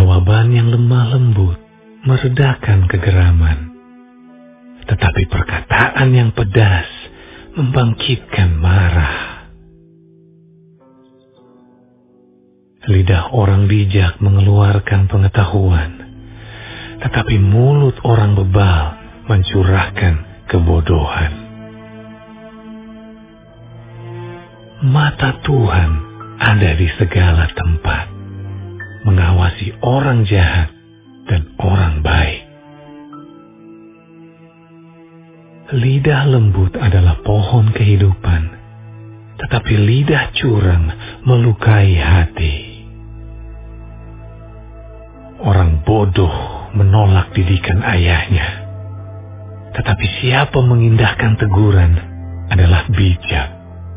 jawaban yang lemah lembut meredakan kegeraman, tetapi perkataan yang pedas membangkitkan marah. Lidah orang bijak mengeluarkan pengetahuan, tetapi mulut orang bebal mencurahkan kebodohan. Mata Tuhan ada di segala tempat, mengawasi orang jahat dan orang baik. Lidah lembut adalah pohon kehidupan, tetapi lidah curang melukai hati. Orang bodoh menolak didikan ayahnya, tetapi siapa mengindahkan teguran adalah bijak.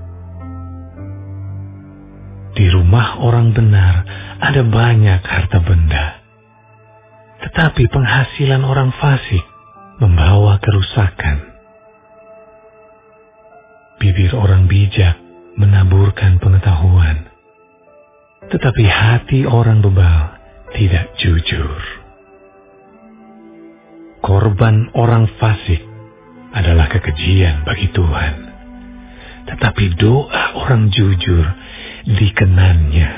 Di rumah orang benar ada banyak harta benda, tetapi penghasilan orang fasik membawa kerusakan. Bibir orang bijak menaburkan pengetahuan, tetapi hati orang bebal tidak jujur. Korban orang fasik adalah kekejian bagi Tuhan, tetapi doa orang jujur dikenannya.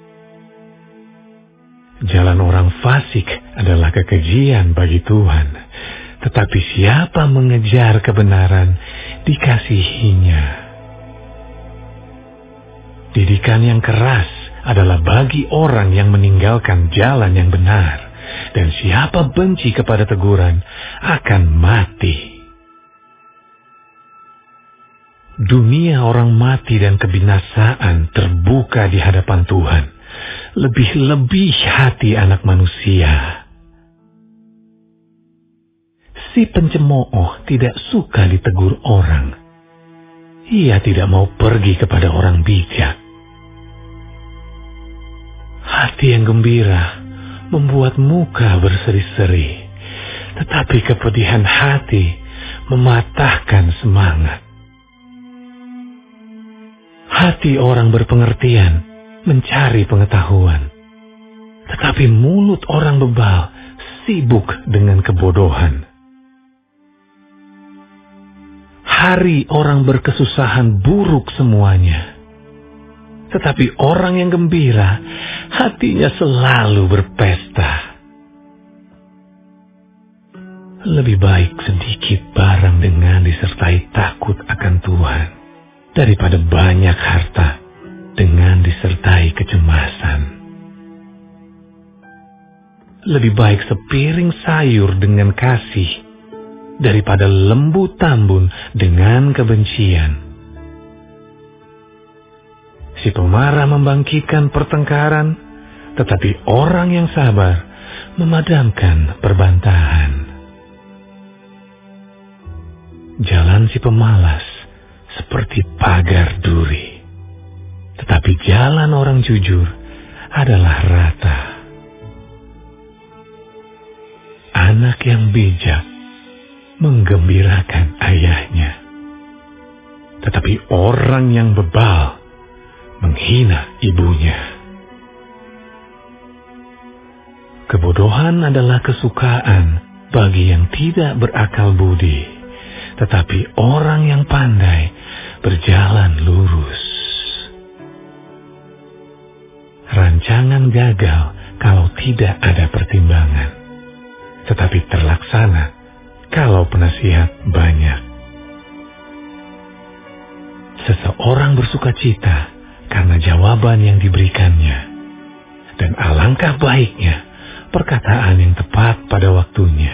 Jalan orang fasik adalah kekejian bagi Tuhan, tetapi siapa mengejar kebenaran dikasihinya. Didikan yang keras adalah bagi orang yang meninggalkan jalan yang benar, dan siapa benci kepada teguran akan mati. Dunia orang mati dan kebinasaan terbuka di hadapan Tuhan, lebih-lebih hati anak manusia. Si pencemooh tidak suka ditegur orang. Ia tidak mau pergi kepada orang bijak. Hati yang gembira membuat muka berseri-seri, tetapi kepedihan hati mematahkan semangat. Hati orang berpengertian mencari pengetahuan, tetapi mulut orang bebal sibuk dengan kebodohan. Hari orang berkesusahan buruk semuanya, tetapi orang yang gembira hatinya selalu berpesta. Lebih baik sedikit barang dengan disertai takut akan Tuhan, daripada banyak harta dengan disertai kecemasan. Lebih baik sepiring sayur dengan kasih daripada lembu tambun dengan kebencian. Si pemarah membangkitkan pertengkaran, tetapi orang yang sabar memadamkan perbantahan. Jalan si pemalas seperti pagar duri, tetapi jalan orang jujur adalah rata. Anak yang bijak menggembirakan ayahnya, tetapi orang yang bebal menghina ibunya. Kebodohan adalah kesukaan bagi yang tidak berakal budi, tetapi orang yang pandai berjalan lurus. Rancangan gagal kalau tidak ada pertimbangan, tetapi terlaksana kalau penasihat banyak. Seseorang bersuka cita karena jawaban yang diberikannya, dan alangkah baiknya perkataan yang tepat pada waktunya.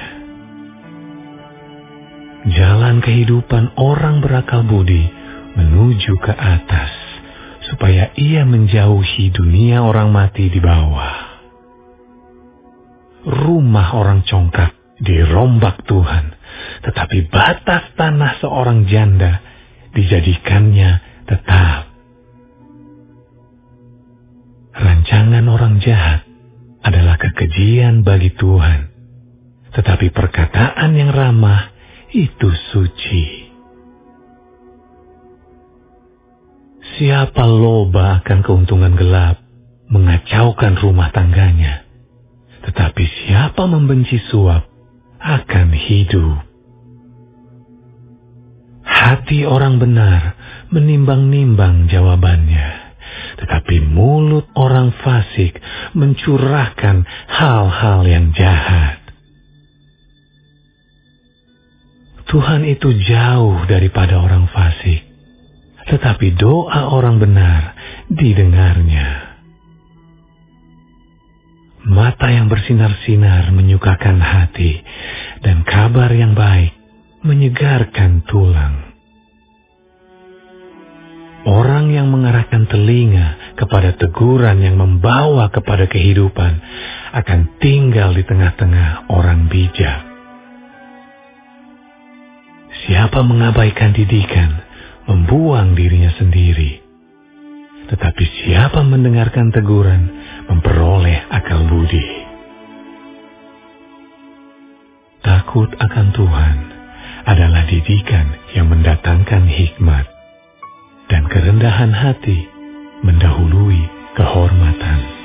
Jalan kehidupan orang berakal budi menuju ke atas, supaya ia menjauhi dunia orang mati di bawah. Rumah orang congkak dirombak Tuhan, tetapi batas tanah seorang janda dijadikannya tetap. Rancangan orang jahat adalah kekejian bagi Tuhan, tetapi perkataan yang ramah itu suci. Siapa loba akan keuntungan gelap mengacaukan rumah tangganya, tetapi siapa membenci suap akan hidup. Hati orang benar menimbang-nimbang jawabannya, tetapi mulut orang fasik mencurahkan hal-hal yang jahat. Tuhan itu jauh daripada orang fasik, tetapi doa orang benar didengarnya. Mata yang bersinar-sinar menyukakan hati, dan kabar yang baik menyegarkan tulang. Orang yang mengarahkan telinga kepada teguran yang membawa kepada kehidupan akan tinggal di tengah-tengah orang bijak. Siapa mengabaikan didikan, membuang dirinya sendiri. Tetapi siapa mendengarkan teguran, memperoleh akal budi. Takut akan Tuhan adalah didikan yang mendatangkan hikmat, dan kerendahan hati mendahului kehormatan.